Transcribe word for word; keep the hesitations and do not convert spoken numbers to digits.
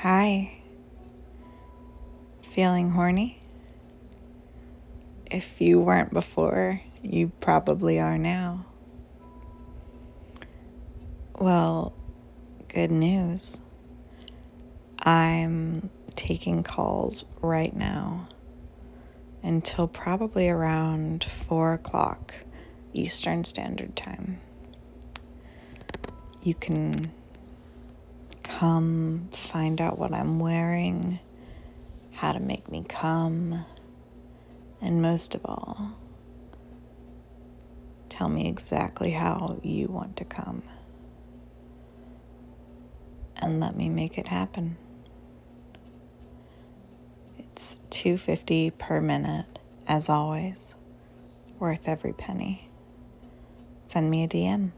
Hi. Feeling horny? If you weren't before, you probably are now. Well, good news. I'm taking calls right now until probably around four o'clock Eastern Standard Time. You can come find out what I'm wearing, how to make me come, and most of all, tell me exactly how you want to come. And let me make it happen. It's two dollars and fifty cents per minute, as always. Worth every penny. Send me a D M.